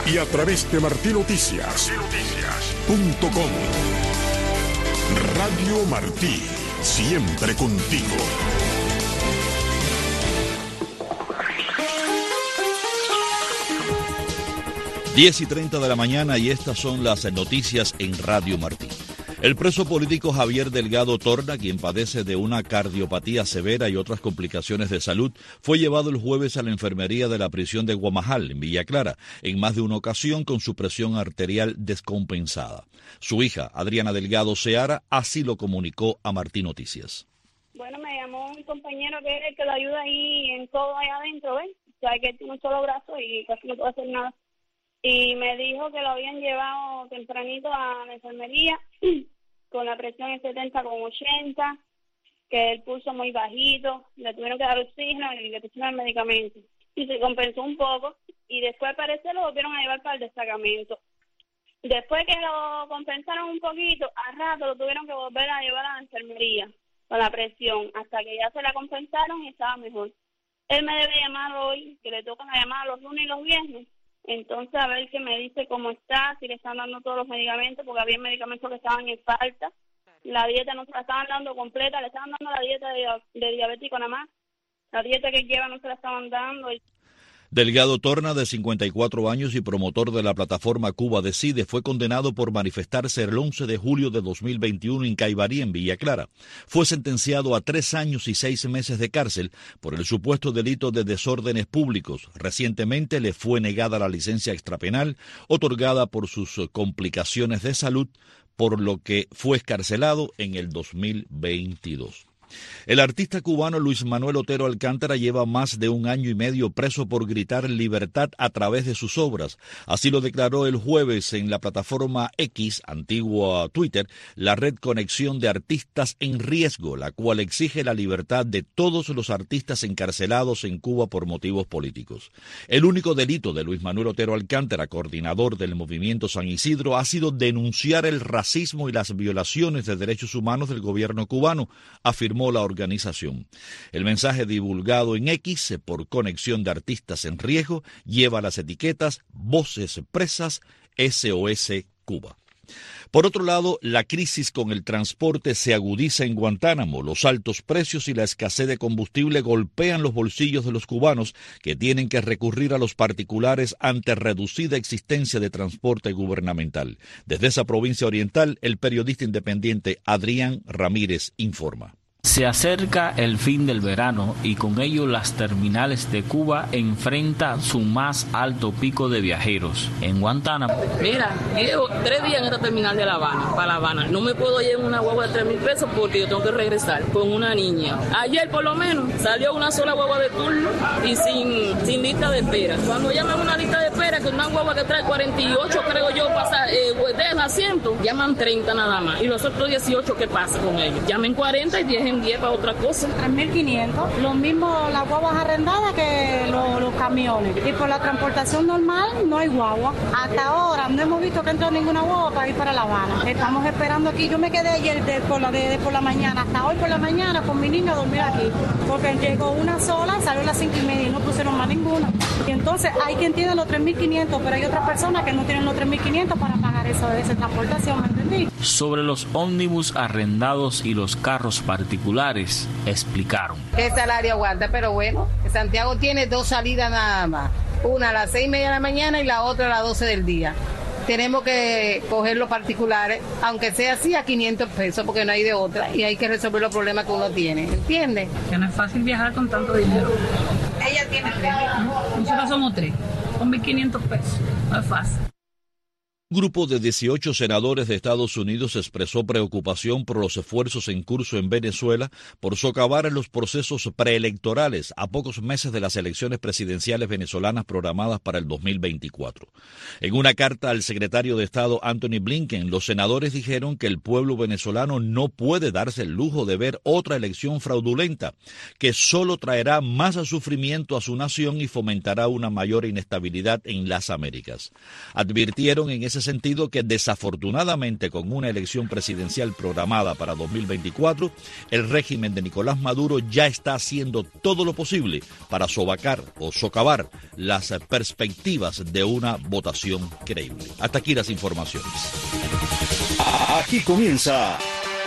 y a través de martinoticias.com. Radio Martí, siempre contigo. Diez y 30 de la mañana y estas son las noticias en Radio Martí. El preso político Javier Delgado Torna, quien padece de una cardiopatía severa y otras complicaciones de salud, fue llevado el jueves a la enfermería de la prisión de Guamajal, en Villa Clara, en más de una ocasión con su presión arterial descompensada. Su hija, Adriana Delgado Seara, así lo comunicó a Martí Noticias. Bueno, me llamó un compañero que es el que lo ayuda ahí en todo allá adentro, ¿ves? O sea, que él tiene un solo brazo y casi no puede hacer nada. Y me dijo que lo habían llevado tempranito a la enfermería con la presión en 70/80, que el pulso muy bajito, le tuvieron que dar oxígeno y le pusieron el medicamento. Y se compensó un poco y después parece lo volvieron a llevar para el destacamento. Después que lo compensaron un poquito, a rato lo tuvieron que volver a llevar a la enfermería con la presión, hasta que ya se la compensaron y estaba mejor. Él me debe llamar hoy, que le tocan la llamada los lunes y los viernes. Entonces, a ver qué me dice cómo está, si le están dando todos los medicamentos, porque había medicamentos que estaban en falta. La dieta no se la estaban dando completa, le estaban dando la dieta de diabético nada más. La dieta que lleva no se la estaban dando. Delgado Torna, de 54 años y promotor de la plataforma Cuba Decide, fue condenado por manifestarse el 11 de julio de 2021 en Caibarí, en Villa Clara. Fue sentenciado a 3 años y 6 meses de cárcel por el supuesto delito de desórdenes públicos. Recientemente le fue negada la licencia extrapenal, otorgada por sus complicaciones de salud, por lo que fue excarcelado en el 2022. El artista cubano Luis Manuel Otero Alcántara lleva más de 1 año y medio preso por gritar libertad a través de sus obras. Así lo declaró el jueves en la plataforma X, antigua Twitter, la red Conexión de Artistas en Riesgo, la cual exige la libertad de todos los artistas encarcelados en Cuba por motivos políticos. El único delito de Luis Manuel Otero Alcántara, coordinador del movimiento San Isidro, ha sido denunciar el racismo y las violaciones de derechos humanos del gobierno cubano, afirmó la organización. El mensaje divulgado en X por Conexión de Artistas en Riesgo lleva las etiquetas Voces Presas SOS Cuba. Por otro lado, la crisis con el transporte se agudiza en Guantánamo. Los altos precios y la escasez de combustible golpean los bolsillos de los cubanos, que tienen que recurrir a los particulares ante reducida existencia de transporte gubernamental. Desde esa provincia oriental, el periodista independiente Adrián Ramírez informa. Se acerca el fin del verano y con ello las terminales de Cuba enfrentan su más alto pico de viajeros. En Guantánamo. Mira, llevo 3 días en esta terminal de La Habana, para La Habana. No me puedo llevar una guagua de 3,000 pesos porque yo tengo que regresar con una niña. Ayer por lo menos salió una sola guagua de turno y sin lista de espera. Cuando llaman una lista de espera, que una guagua que trae 48, creo yo, pasa de asiento, llaman 30 nada más. Y los otros 18, ¿qué pasa con ellos? Llamen 40 y 10 para otra cosa. 3.500, lo mismo las guaguas arrendadas que los camiones. Y por la transportación normal no hay guagua. Hasta ahora no hemos visto que entró ninguna guagua para ir para La Habana. Estamos esperando aquí. Yo me quedé ayer por la mañana, hasta hoy por la mañana con mi niño a dormir aquí. Porque llegó una sola, salió a las 5:30 y no pusieron más ninguna. Y entonces hay quien tiene los 3.500, pero hay otras personas que no tienen los 3.500 para pagar esa transportación, ¿me entendí? Sobre los ómnibus arrendados y los carros particulares, explicaron. ¿Qué salario aguanta? Pero bueno, Santiago tiene 2 salidas nada más. Una a las 6:30 de la mañana y la otra a las 12 del día. Tenemos que coger los particulares, aunque sea así, a 500 pesos, porque no hay de otra. Y hay que resolver los problemas que uno tiene, ¿entiendes? Que no es fácil viajar con tanto dinero. Ella tiene 3. Nosotros somos 3, con 1.500 pesos. No es fácil. Un grupo de 18 senadores de Estados Unidos expresó preocupación por los esfuerzos en curso en Venezuela por socavar en los procesos preelectorales a pocos meses de las elecciones presidenciales venezolanas programadas para el 2024. En una carta al secretario de Estado Anthony Blinken, los senadores dijeron que el pueblo venezolano no puede darse el lujo de ver otra elección fraudulenta, que solo traerá más sufrimiento a su nación y fomentará una mayor inestabilidad en las Américas. Advirtieron en ese ese sentido que desafortunadamente con una elección presidencial programada para 2024, el régimen de Nicolás Maduro ya está haciendo todo lo posible para sobacar o socavar las perspectivas de una votación creíble. Hasta aquí las informaciones. Aquí comienza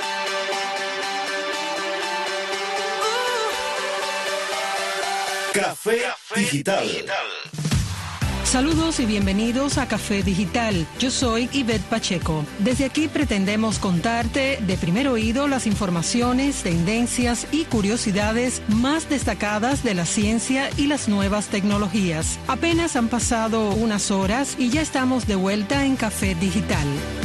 Café Digital. Saludos y bienvenidos a Café Digital. Yo soy Ivette Pacheco. Desde aquí pretendemos contarte de primer oído las informaciones, tendencias y curiosidades más destacadas de la ciencia y las nuevas tecnologías. Apenas han pasado unas horas y ya estamos de vuelta en Café Digital.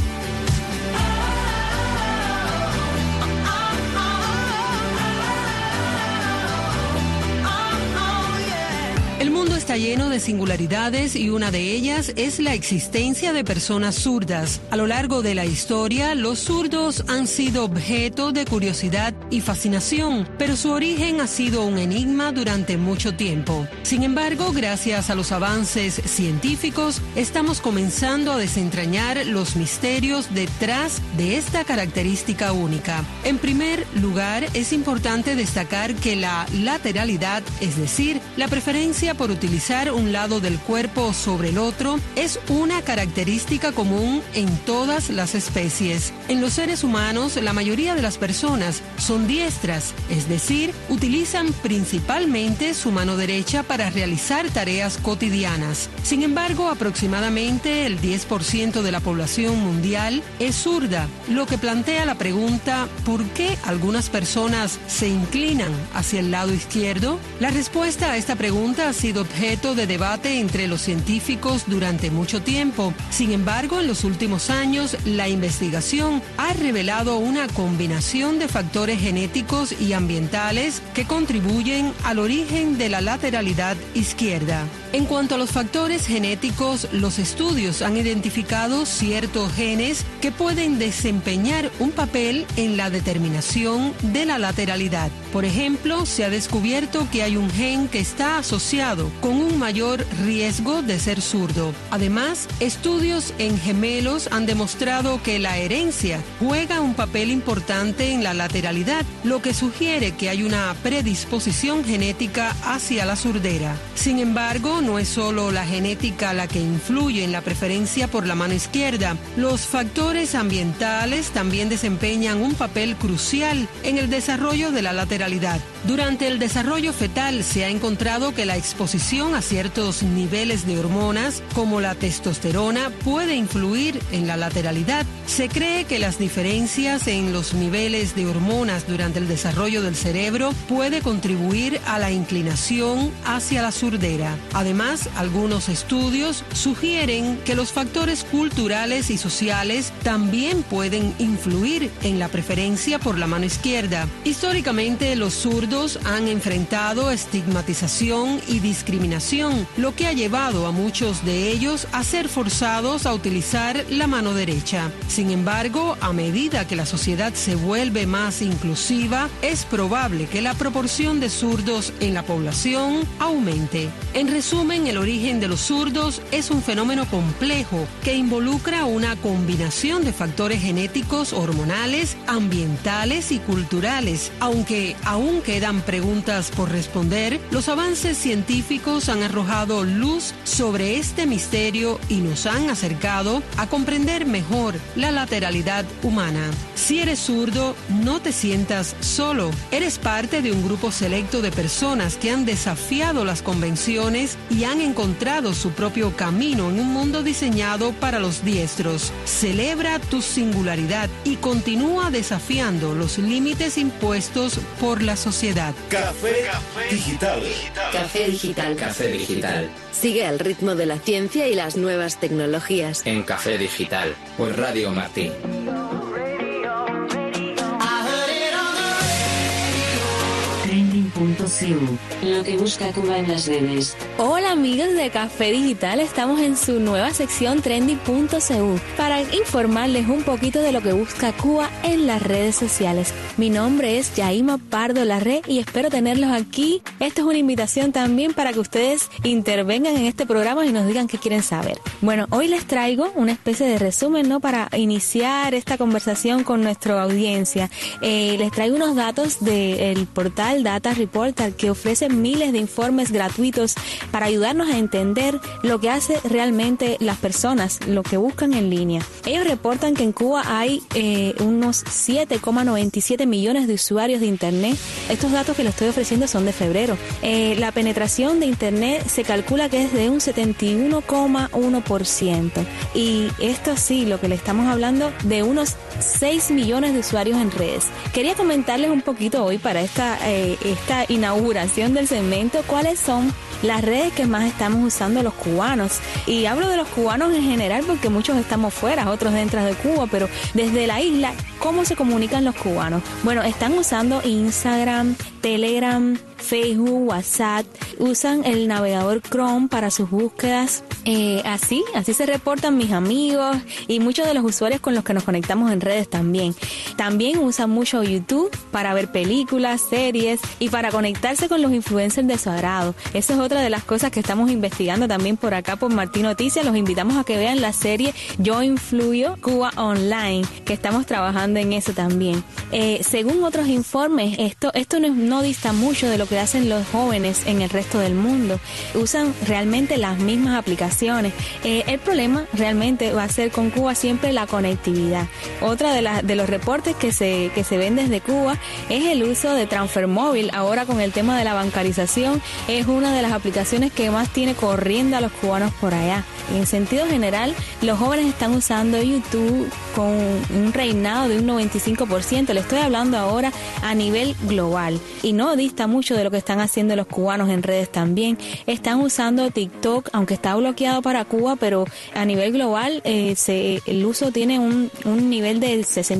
El mundo está lleno de singularidades y una de ellas es la existencia de personas zurdas. A lo largo de la historia, los zurdos han sido objeto de curiosidad y fascinación, pero su origen ha sido un enigma durante mucho tiempo. Sin embargo, gracias a los avances científicos, estamos comenzando a desentrañar los misterios detrás de esta característica única. En primer lugar, es importante destacar que la lateralidad, es decir, la preferencia por utilizar un lado del cuerpo sobre el otro, es una característica común en todas las especies. En los seres humanos, la mayoría de las personas son diestras, es decir, utilizan principalmente su mano derecha para realizar tareas cotidianas. Sin embargo, aproximadamente el 10% de la población mundial es zurda, lo que plantea la pregunta ¿por qué algunas personas se inclinan hacia el lado izquierdo? La respuesta a esta pregunta ha sido objeto de debate entre los científicos durante mucho tiempo. Sin embargo, en los últimos años, la investigación ha revelado una combinación de factores genéticos y ambientales que contribuyen al origen de la lateralidad izquierda. En cuanto a los factores genéticos, los estudios han identificado ciertos genes que pueden desempeñar un papel en la determinación de la lateralidad. Por ejemplo, se ha descubierto que hay un gen que está asociado con un mayor riesgo de ser zurdo. Además, estudios en gemelos han demostrado que la herencia juega un papel importante en la lateralidad, lo que sugiere que hay una predisposición genética hacia la surdera. Sin embargo, no es solo la genética la que influye en la preferencia por la mano izquierda. Los factores ambientales también desempeñan un papel crucial en el desarrollo de la lateralidad. Durante el desarrollo fetal se ha encontrado que la exposición a ciertos niveles de hormonas, como la testosterona, puede influir en la lateralidad. Se cree que las diferencias en los niveles de hormonas durante el desarrollo del cerebro puede contribuir a la inclinación hacia la surdera. Además, algunos estudios sugieren que los factores culturales y sociales también pueden influir en la preferencia por la mano izquierda. Históricamente, los zurdos han enfrentado estigmatización y discriminación, lo que ha llevado a muchos de ellos a ser forzados a utilizar la mano derecha. Sin embargo, a medida que la sociedad se vuelve más inclusiva, es probable que la proporción de zurdos en la población aumente. En resumen, el origen de los zurdos es un fenómeno complejo que involucra una combinación de factores genéticos, hormonales, ambientales y culturales. Aunque aún quedan preguntas por responder, los avances científicos han arrojado luz sobre este misterio y nos han acercado a comprender mejor la lateralidad humana. Si eres zurdo, no te sientas solo. Eres parte de un grupo selecto de personas que han desafiado las convenciones y han encontrado su propio camino en un mundo diseñado para los diestros. Celebra tu singularidad y continúa desafiando los límites impuestos por la sociedad. Café Digital. Café Digital. Café Digital. Sigue al ritmo de la ciencia y las nuevas tecnologías. En Café Digital, por Radio Martí. Trending.es trending.cu, lo que busca Cuba en las redes. Hola amigos de Café Digital, estamos en su nueva sección trending.cu para informarles un poquito de lo que busca Cuba en las redes sociales. Mi nombre es Yaima Pardo Larré y espero tenerlos aquí. Esto es una invitación también para que ustedes intervengan en este programa y nos digan qué quieren saber. Bueno, hoy les traigo una especie de resumen, ¿no?, para iniciar esta conversación con nuestra audiencia. Les traigo unos datos del portal Data Reporter que ofrece miles de informes gratuitos para ayudarnos a entender lo que hace realmente las personas, lo que buscan en línea. Ellos reportan que en Cuba hay unos 7,97 millones de usuarios de Internet. Estos datos que les estoy ofreciendo son de febrero. La penetración de Internet se calcula que es de un 71,1%. Y esto sí, lo que le estamos hablando de unos 6 millones de usuarios en redes. Quería comentarles un poquito hoy para esta inauguración del segmento cuáles son las redes que más estamos usando los cubanos. Y hablo de los cubanos en general porque muchos estamos fuera, otros dentro de Cuba, pero desde la isla, ¿cómo se comunican los cubanos? Bueno, están usando Instagram, Telegram, Facebook, WhatsApp, usan el navegador Chrome para sus búsquedas. Así se reportan mis amigos y muchos de los usuarios con los que nos conectamos en redes también. También usan mucho YouTube para ver películas, series y para conectarse con los influencers de su agrado. Esa es otra de las cosas que estamos investigando también por acá por Martí Noticias. Los invitamos a que vean la serie Yo Influyo Cuba Online, que estamos trabajando en eso también. Según otros informes, esto no dista mucho de lo que hacen los jóvenes en el resto del mundo. Usan realmente las mismas aplicaciones. El problema realmente va a ser con Cuba siempre la conectividad. Otra de los reportes que se ven desde Cuba es el uso de Transfer Móvil. Ahora con el tema de la bancarización es una de las aplicaciones que más tiene corriendo a los cubanos por allá. En sentido general, los jóvenes están usando YouTube con un reinado de un 95%. Le estoy hablando ahora a nivel global. Y no dista mucho de lo que están haciendo los cubanos en redes también. Están usando TikTok, aunque está bloqueado para Cuba, pero a nivel global el uso tiene un nivel del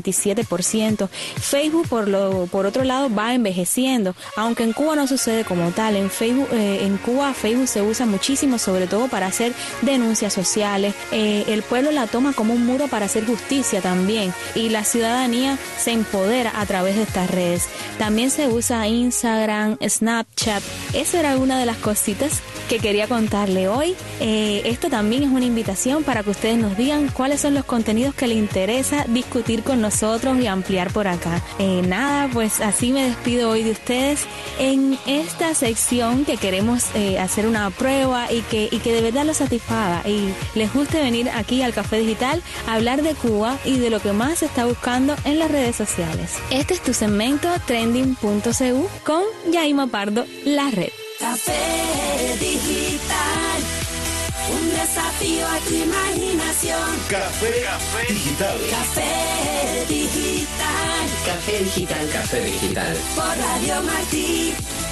67%. Facebook, por otro lado, va envejeciendo, aunque en Cuba no sucede como tal. En Cuba Facebook se usa muchísimo, sobre todo para hacer denuncias sociales. El pueblo la toma como un muro para hacer justicia también, y la ciudadanía se empodera a través de estas redes. También se usa Instagram, Snapchat. Esa era una de las cositas que quería contarle hoy. Esto también es una invitación para que ustedes nos digan cuáles son los contenidos que les interesa discutir con nosotros y ampliar por acá. Nada, pues así me despido hoy de ustedes en esta sección que queremos hacer una prueba y que de verdad los satisfaga y les guste venir aquí al Café Digital a hablar de Cuba y de lo que más se está buscando en las redes sociales. Este es tu segmento trending.cu con Yaima Pardo, la red. Café Digital, un desafío a tu imaginación. Café Digital. Café Digital. Café Digital. Café Digital. Por Radio Martí.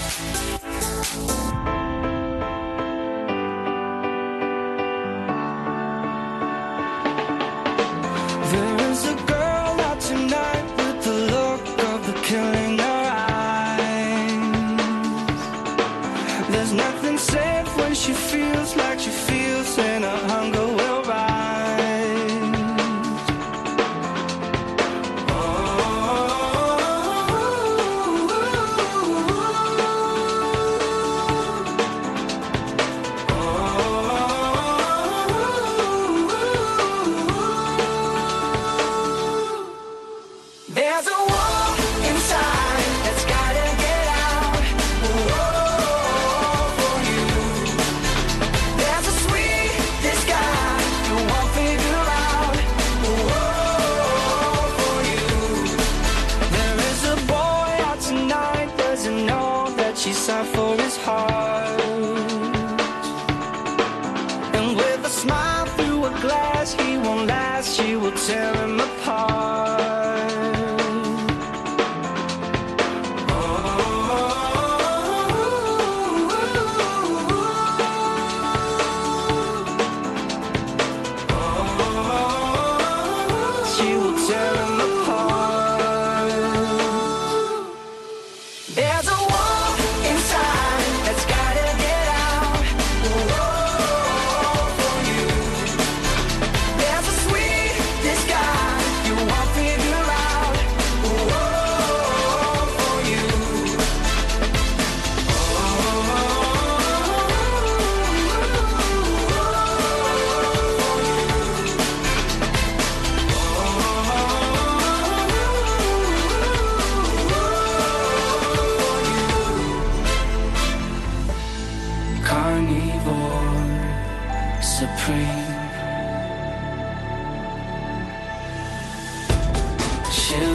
There is a girl out tonight with the look of the killing her eyes. There's nothing safe when she feels like she feels, and her hunger will rise. There's a war inside that's gotta get out. Whoa, for you. There's a sweet disguise you won't figure out. Whoa, for you. There is a boy out tonight, doesn't know that she's out for his heart. And with a smile through a glass, he won't last, she will tear him apart. She will tear him apart. There's a war inside.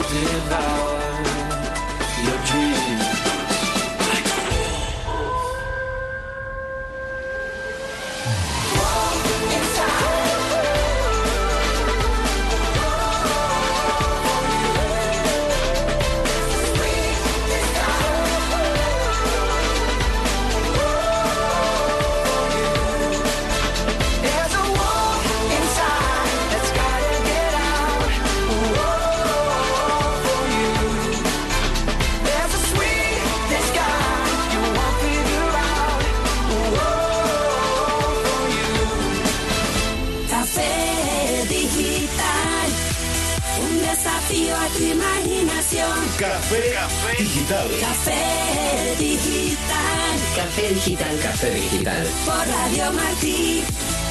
devour your dreams. A tu imaginación. Café Digital. Café Digital. Café Digital. Café Digital. Por Radio Martí.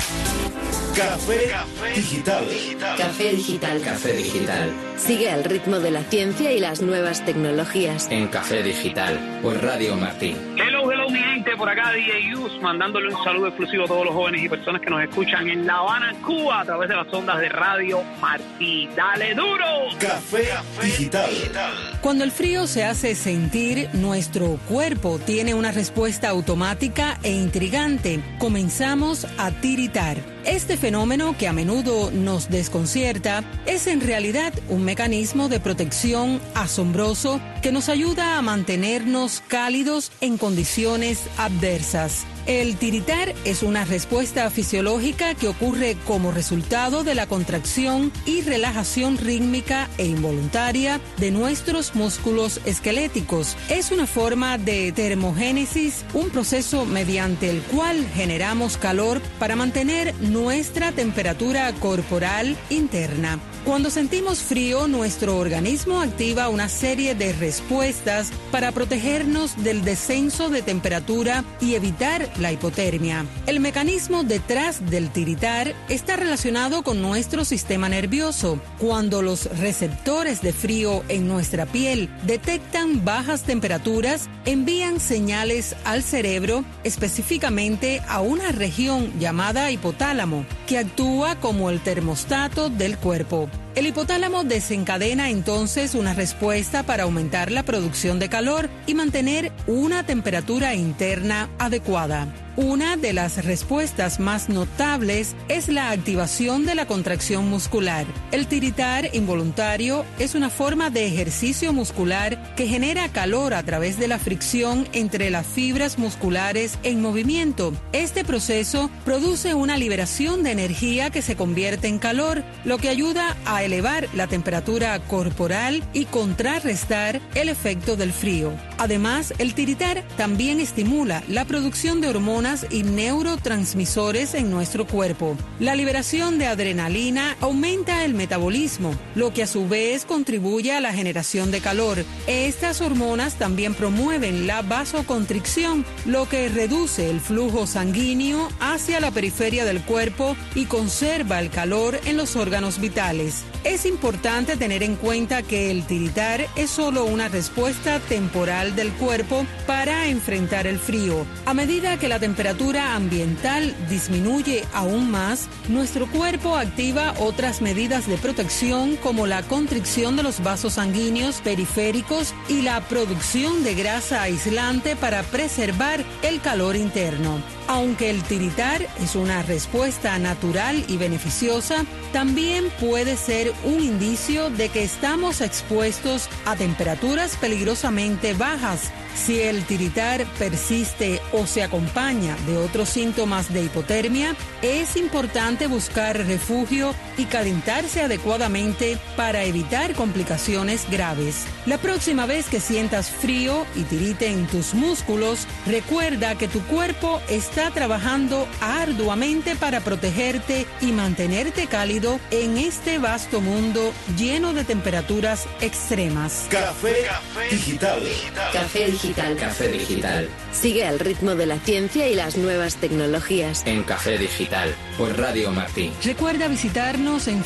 Café Digital. Café Digital. Café Digital. Sigue al ritmo de la ciencia y las nuevas tecnologías. En Café Digital. Por Radio Martí. Hello, mi gente, por acá DJ Yus, mandándole un saludo exclusivo a todos los jóvenes y personas que nos escuchan en La Habana, Cuba, a través de las ondas de Radio Martí. ¡Dale duro! Café Digital. Cuando el frío se hace sentir, nuestro cuerpo tiene una respuesta automática e intrigante. Comenzamos a tiritar. Este fenómeno, que a menudo nos desconcierta, es en realidad un mecanismo de protección asombroso que nos ayuda a mantenernos cálidos en condiciones adversas. El tiritar es una respuesta fisiológica que ocurre como resultado de la contracción y relajación rítmica e involuntaria de nuestros músculos esqueléticos. Es una forma de termogénesis, un proceso mediante el cual generamos calor para mantener nuestra temperatura corporal interna. Cuando sentimos frío, nuestro organismo activa una serie de respuestas para protegernos del descenso de temperatura y evitar la hipotermia. El mecanismo detrás del tiritar está relacionado con nuestro sistema nervioso. Cuando los receptores de frío en nuestra piel detectan bajas temperaturas, envían señales al cerebro, específicamente a una región llamada hipotálamo, que actúa como el termostato del cuerpo. El hipotálamo desencadena entonces una respuesta para aumentar la producción de calor y mantener una temperatura interna adecuada. Una de las respuestas más notables es la activación de la contracción muscular. El tiritar involuntario es una forma de ejercicio muscular que genera calor a través de la fricción entre las fibras musculares en movimiento. Este proceso produce una liberación de energía que se convierte en calor, lo que ayuda a elevar la temperatura corporal y contrarrestar el efecto del frío. Además, el tiritar también estimula la producción de hormonas y neurotransmisores en nuestro cuerpo. La liberación de adrenalina aumenta el metabolismo, lo que a su vez contribuye a la generación de calor. Estas hormonas también promueven la vasoconstricción, lo que reduce el flujo sanguíneo hacia la periferia del cuerpo y conserva el calor en los órganos vitales. Es importante tener en cuenta que el tiritar es solo una respuesta temporal del cuerpo para enfrentar el frío. A medida que la temperatura ambiental disminuye aún más, nuestro cuerpo activa otras medidas de protección como la constricción de los vasos sanguíneos periféricos y la producción de grasa aislante para preservar el calor interno. Aunque el tiritar es una respuesta natural y beneficiosa, también puede ser un indicio de que estamos expuestos a temperaturas peligrosamente bajas. Si el tiritar persiste o se acompaña de otros síntomas de hipotermia, es importante buscar refugio y calentarse adecuadamente para evitar complicaciones graves. La próxima vez que sientas frío y tiriten tus músculos, recuerda que tu cuerpo está trabajando arduamente para protegerte y mantenerte cálido en este vasto mundo lleno de temperaturas extremas. Café Digital. Café Digital. Café Digital. Sigue al ritmo de la ciencia y las nuevas tecnologías. En Café Digital. Por Radio Martí. Recuerda visitarnos en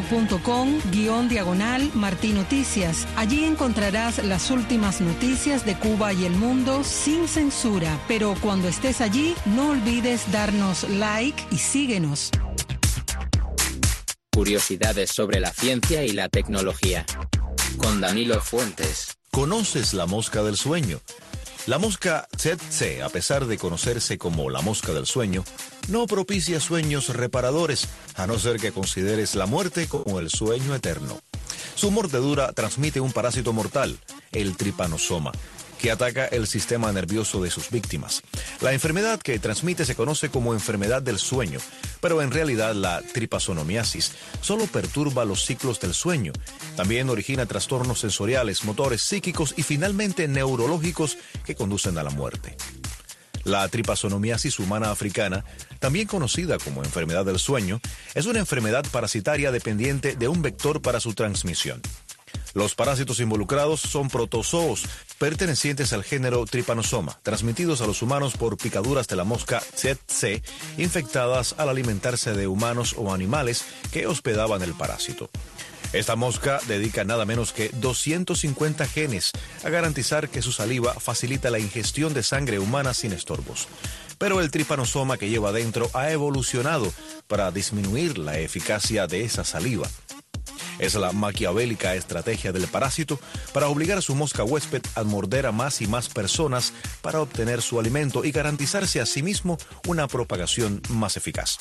facebook.com/Martí Noticias. Allí encontrarás las últimas noticias de Cuba y el mundo sin censura. Pero cuando estés allí, no olvides darnos like y síguenos. Curiosidades sobre la ciencia y la tecnología. con Danilo Fuentes. ¿Conoces la mosca del sueño? La mosca tsetse, a pesar de conocerse como la mosca del sueño, no propicia sueños reparadores, a no ser que consideres la muerte como el sueño eterno. Su mordedura transmite un parásito mortal, el trypanosoma, que ataca el sistema nervioso de sus víctimas. La enfermedad que transmite se conoce como enfermedad del sueño, pero en realidad la tripasonomiasis solo perturba los ciclos del sueño. También origina trastornos sensoriales, motores, psíquicos y finalmente neurológicos que conducen a la muerte. La tripasonomiasis humana africana, también conocida como enfermedad del sueño, es una enfermedad parasitaria dependiente de un vector para su transmisión. Los parásitos involucrados son protozoos pertenecientes al género Trypanosoma, transmitidos a los humanos por picaduras de la mosca tsetse, infectadas al alimentarse de humanos o animales que hospedaban el parásito. Esta mosca dedica nada menos que 250 genes a garantizar que su saliva facilita la ingestión de sangre humana sin estorbos. Pero el trypanosoma que lleva dentro ha evolucionado para disminuir la eficacia de esa saliva. Es la maquiavélica estrategia del parásito para obligar a su mosca huésped a morder a más y más personas para obtener su alimento y garantizarse a sí mismo una propagación más eficaz.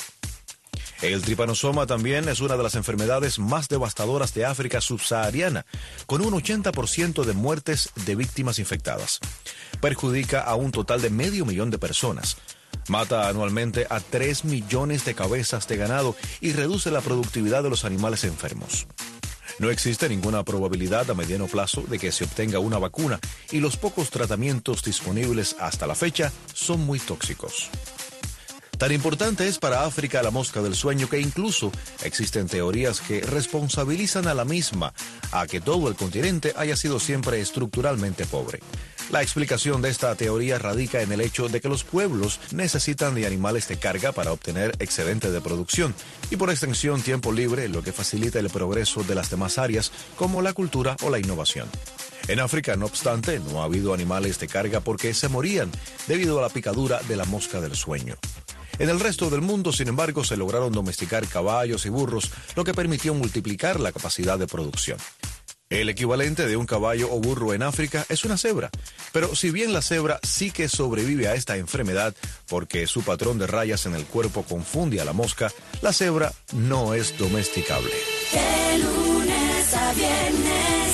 El trypanosoma también es una de las enfermedades más devastadoras de África subsahariana, con un 80% de muertes de víctimas infectadas. Perjudica a un total de 500,000 de personas. Mata anualmente a 3 millones de cabezas de ganado y reduce la productividad de los animales enfermos. No existe ninguna probabilidad a mediano plazo de que se obtenga una vacuna y los pocos tratamientos disponibles hasta la fecha son muy tóxicos. Tan importante es para África la mosca del sueño que incluso existen teorías que responsabilizan a la misma a que todo el continente haya sido siempre estructuralmente pobre. La explicación de esta teoría radica en el hecho de que los pueblos necesitan de animales de carga para obtener excedente de producción y por extensión tiempo libre, lo que facilita el progreso de las demás áreas como la cultura o la innovación. En África, no obstante, no ha habido animales de carga porque se morían debido a la picadura de la mosca del sueño. En el resto del mundo, sin embargo, se lograron domesticar caballos y burros, lo que permitió multiplicar la capacidad de producción. El equivalente de un caballo o burro en África es una cebra, pero si bien la cebra sí que sobrevive a esta enfermedad porque su patrón de rayas en el cuerpo confunde a la mosca, la cebra no es domesticable. De lunes a viernes,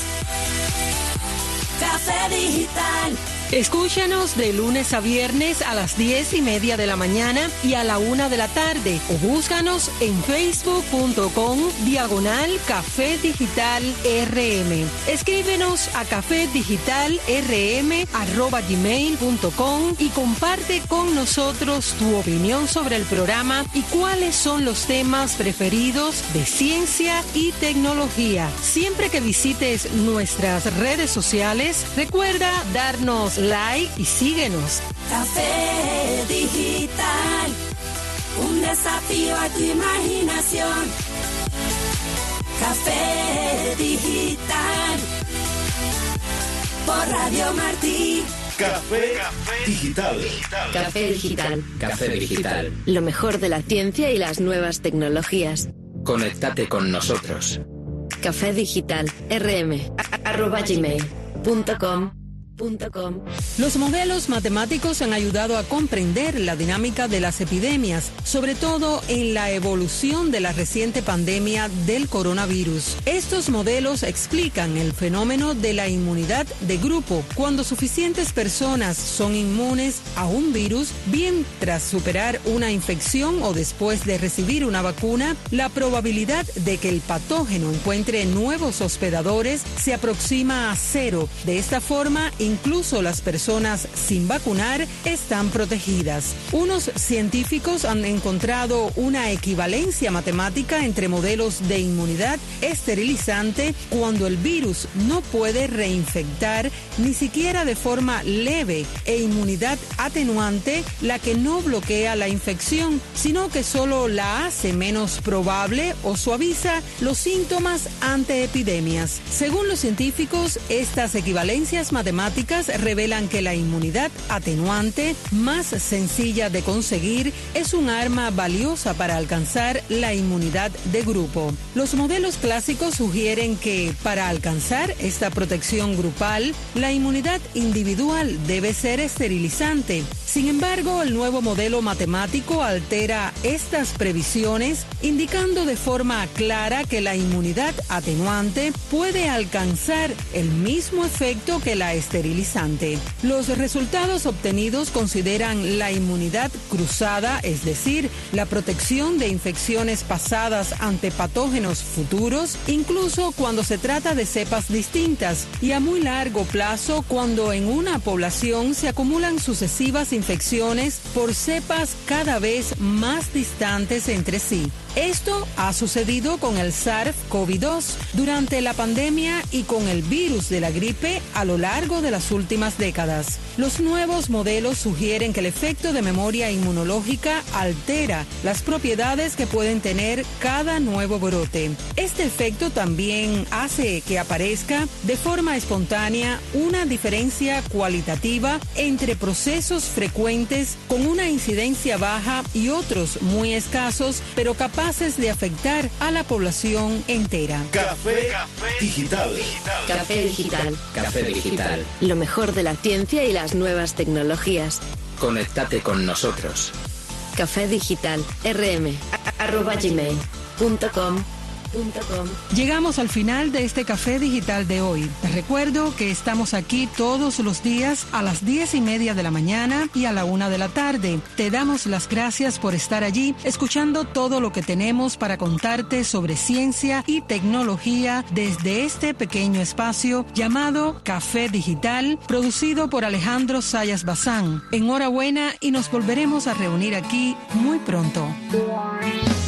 Café Digital. Escúchanos de lunes a viernes a las 10:30 de la mañana y a la 1 de la tarde o búscanos en facebook.com/Café Digital RM. Escríbenos a cafedigitalrm@gmail.com y comparte con nosotros tu opinión sobre el programa y cuáles son los temas preferidos de ciencia y tecnología. Siempre que visites nuestras redes sociales, recuerda darnos like y síguenos. Café Digital, un desafío a tu imaginación. Café Digital, por Radio Martí. Café Digital. Café Digital. Café Digital. Lo mejor de la ciencia y las nuevas tecnologías. Conéctate con nosotros. Café Digital rm@gmail.com. Los modelos matemáticos han ayudado a comprender la dinámica de las epidemias, sobre todo en la evolución de la reciente pandemia del coronavirus. Estos modelos explican el fenómeno de la inmunidad de grupo. Cuando suficientes personas son inmunes a un virus, bien tras superar una infección o después de recibir una vacuna, la probabilidad de que el patógeno encuentre nuevos hospedadores se aproxima a 0. De esta forma, incluso las personas sin vacunar están protegidas. Unos científicos han encontrado una equivalencia matemática entre modelos de inmunidad esterilizante cuando el virus no puede reinfectar ni siquiera de forma leve e inmunidad atenuante, la que no bloquea la infección, sino que solo la hace menos probable o suaviza los síntomas ante epidemias. Según los científicos, estas equivalencias matemáticas matemáticas revelan que la inmunidad atenuante, más sencilla de conseguir, es un arma valiosa para alcanzar la inmunidad de grupo. Los modelos clásicos sugieren que para alcanzar esta protección grupal, la inmunidad individual debe ser esterilizante. Sin embargo, el nuevo modelo matemático altera estas previsiones, indicando de forma clara que la inmunidad atenuante puede alcanzar el mismo efecto que la esterilizante. Los resultados obtenidos consideran la inmunidad cruzada, es decir, la protección de infecciones pasadas ante patógenos futuros, incluso cuando se trata de cepas distintas, y a muy largo plazo cuando en una población se acumulan sucesivas infecciones por cepas cada vez más distantes entre sí. Esto ha sucedido con el SARS-CoV-2 durante la pandemia y con el virus de la gripe a lo largo de las últimas décadas. Los nuevos modelos sugieren que el efecto de memoria inmunológica altera las propiedades que pueden tener cada nuevo brote. Este efecto también hace que aparezca de forma espontánea una diferencia cualitativa entre procesos frecuentes con una incidencia baja y otros muy escasos, pero capaces de afectar a la población entera. Café Digital. Café Digital. Café Digital. Lo mejor de la ciencia y las nuevas tecnologías. Conéctate con nosotros. Café Digital. rm@gmail.com. Llegamos al final de este Café Digital de hoy. Te recuerdo que estamos aquí todos los días a las 10:30 de la mañana y a la 1 de la tarde. Te damos las gracias por estar allí, escuchando todo lo que tenemos para contarte sobre ciencia y tecnología desde este pequeño espacio llamado Café Digital, producido por Alejandro Sayas Bazán. Enhorabuena y nos volveremos a reunir aquí muy pronto.